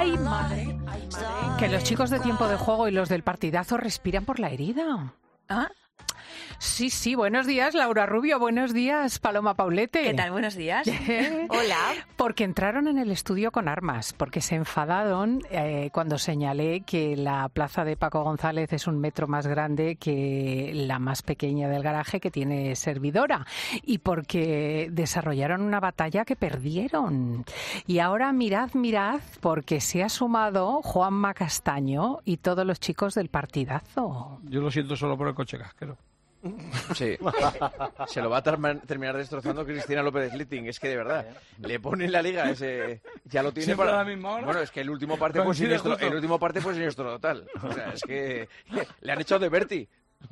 ¡Ay, madre! Que los chicos de Tiempo de Juego y los del partidazo respiran por la herida. ¿Ah? Sí, buenos días, Laura Rubio, buenos días, Paloma Paulete. ¿Qué tal? Buenos días. Hola. Porque entraron en el estudio con armas, porque se enfadaron cuando señalé que la plaza de Paco González es 1 metro más grande que la más pequeña del garaje que tiene servidora, y porque desarrollaron una batalla que perdieron. Y ahora mirad, porque se ha sumado Juanma Castaño y todos los chicos del partidazo. Yo lo siento solo por el coche casquero. Sí, se lo va a terminar destrozando Cristina López Slitting. Es que de verdad, le pone la liga ese, ya lo tiene ¿siempre para a la misma hora? Bueno, es que el último parte fue siniestro total. O sea, es que le han echado de Berti.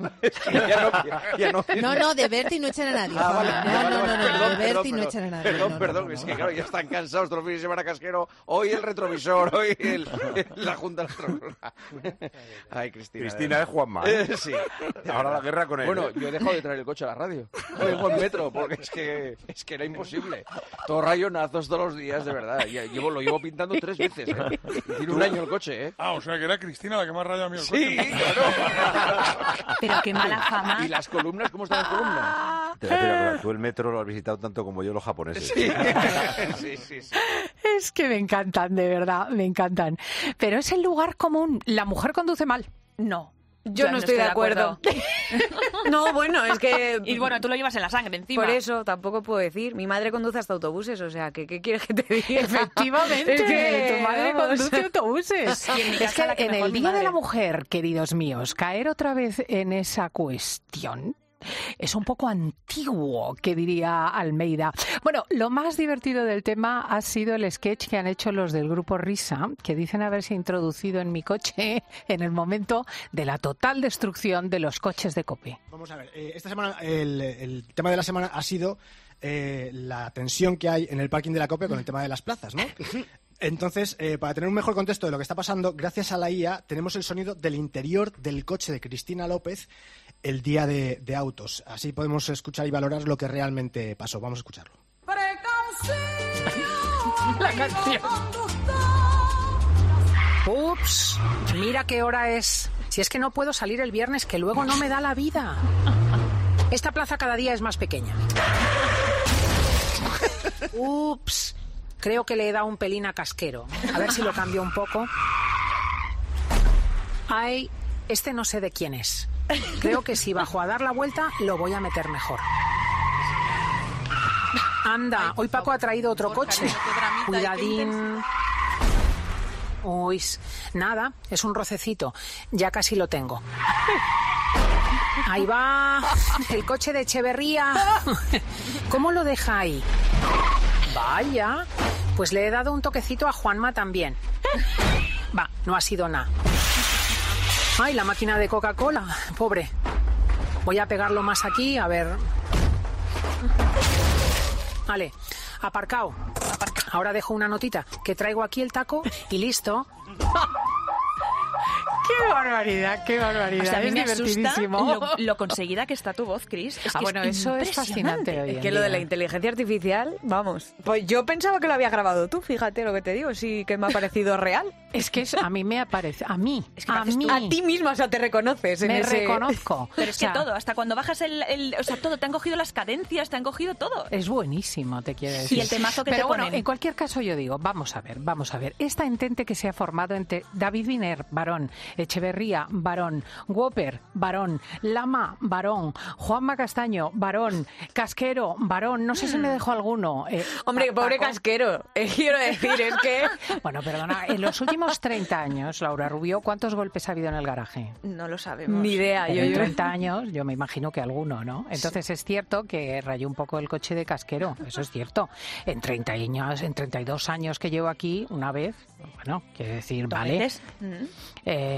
No, de Berti no echan a nadie. No, de Berti no echan a nadie. Perdón, es que claro, ya están cansados todos los fines de semana casquero. Hoy el retrovisor, hoy la Junta Electoral. Ay, Cristina es Juanma. Sí. Ahora la guerra con él. Bueno, yo he dejado de traer el coche a la radio. Lo dejo en metro, porque es que era imposible. Todo rayonazos todos los días, de verdad. Lo llevo pintando 3 veces, ¿eh? Tiene 1 año el coche, ¿eh? Ah, o sea que era Cristina la que me ha rayado a mí el coche. Sí, claro. Pero qué mala fama. ¿Y las columnas? ¿Cómo están las columnas? Te voy a decir una cosa, tú el metro lo has visitado tanto como yo los japoneses. Sí. Es que me encantan, de verdad, me encantan. Pero es el lugar común. La mujer conduce mal. No. Yo no estoy de acuerdo. No, bueno, es que... Y bueno, tú lo llevas en la sangre encima. Por eso tampoco puedo decir. Mi madre conduce hasta autobuses, o sea, ¿qué quieres que te diga? Efectivamente, Es que, tu madre conduce autobuses. Y en mi Es casa que la que en mejor el mi Día de madre. la Mujer, queridos míos, caer otra vez en esa cuestión es un poco antiguo, que diría Almeida. Bueno, lo más divertido del tema ha sido el sketch que han hecho los del grupo Risa, que dicen haberse introducido en mi coche en el momento de la total destrucción de los coches de COPE. Vamos a ver, esta semana el tema de la semana ha sido la tensión que hay en el parking de la COPE con el tema de las plazas, ¿no? Entonces, para tener un mejor contexto de lo que está pasando, gracias a la IA tenemos el sonido del interior del coche de Cristina López el día de autos. Así podemos escuchar y valorar lo que realmente pasó. Vamos a escucharlo. La canción. Ups, mira qué hora es. Si es que no puedo salir el viernes, que luego no me da la vida. Esta plaza cada día es más pequeña. Ups, creo que le he dado un pelín a Casquero. A ver si lo cambio un poco. Ay, este no sé de quién es. Creo que si bajo a dar la vuelta, lo voy a meter mejor. Anda, hoy Paco ha traído otro coche. Cuidadín. Uy, nada, es un rocecito. Ya casi lo tengo. Ahí va, el coche de Echeverría. ¿Cómo lo deja ahí? Vaya, pues le he dado un toquecito a Juanma también. Va, no ha sido nada. Ay, la máquina de Coca-Cola, pobre. Voy a pegarlo más aquí, a ver. Vale, aparcado. Ahora dejo una notita, que traigo aquí el taco y listo. ¡Qué barbaridad, qué barbaridad! O sea, a mí es me asusta divertidísimo. lo conseguida que está tu voz, Cris. Es que bueno, eso es fascinante hoy en Es que lo de la día. inteligencia artificial, vamos. Pues yo pensaba que lo había grabado tú, fíjate lo que te digo, sí que me ha parecido real. Es que a mí me aparece, a mí, Es que a pareces mí. tú. A ti misma, o sea, te reconoces en Me ese... reconozco. Pero es O sea, que todo, hasta cuando bajas o sea, todo, te han cogido las cadencias, te han cogido todo. Es buenísimo, te quiero decir. Y el temazo que Pero te bueno, ponen. en cualquier caso yo digo, vamos a ver. Esta entente que se ha formado entre David Viner, varón, Echeverría, varón, Whopper, varón, Lama, varón, Juanma Castaño, varón, Casquero, varón, no sé si me dejo alguno. Hombre, pobre Paco. Casquero, quiero decir, es que... Bueno, perdona, en los últimos 30 años, Laura Rubio, ¿cuántos golpes ha habido en el garaje? No lo sabemos. Ni idea, En yo... 30 años, yo me imagino que alguno, ¿no? Entonces es cierto que rayó un poco el coche de Casquero, eso es cierto. En 30 años, en 32 años que llevo aquí, una vez, bueno, quiero decir, ¿Dos vale. veces?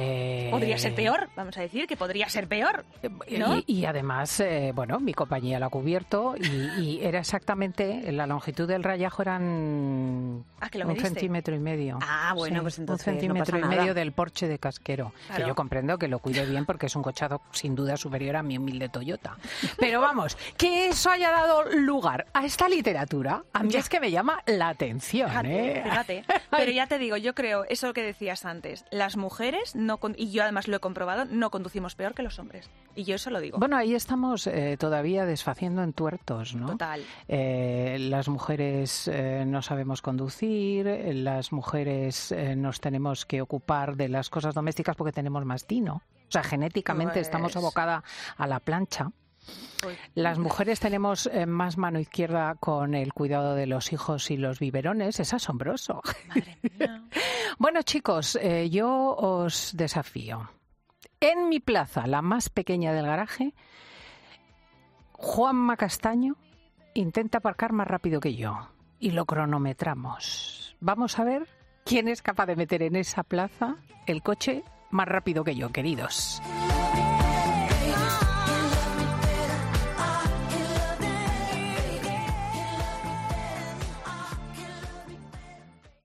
Podría ser peor, vamos a decir que podría ser peor, ¿no? Y además, bueno, mi compañía lo ha cubierto y era exactamente, la longitud del rayajo eran que lo un mediste. 1,5 cm. Ah, bueno, pues entonces no 1,5 pasa cm nada. del Porsche de Casquero. Claro. Que yo comprendo que lo cuide bien porque es un cochazo sin duda superior a mi humilde Toyota. Pero vamos, que eso haya dado lugar a esta literatura, a mí es que me llama la atención, ¿eh? Fíjate. Pero ya te digo, yo creo, eso que decías antes, las mujeres, y yo además lo he comprobado, no conducimos peor que los hombres. Y yo eso lo digo. Bueno, ahí estamos todavía desfaciendo en tuertos, ¿no? Total. Las mujeres no sabemos conducir, las mujeres nos tenemos que ocupar de las cosas domésticas porque tenemos más tino. O sea, genéticamente Pues- estamos abocada a la plancha. Uy. Las mujeres tenemos más mano izquierda con el cuidado de los hijos y los biberones. Es asombroso. Madre mía. Bueno, chicos, yo os desafío. En mi plaza, la más pequeña del garaje, Juanma Castaño intenta aparcar más rápido que yo y lo cronometramos. Vamos a ver quién es capaz de meter en esa plaza el coche más rápido que yo, queridos.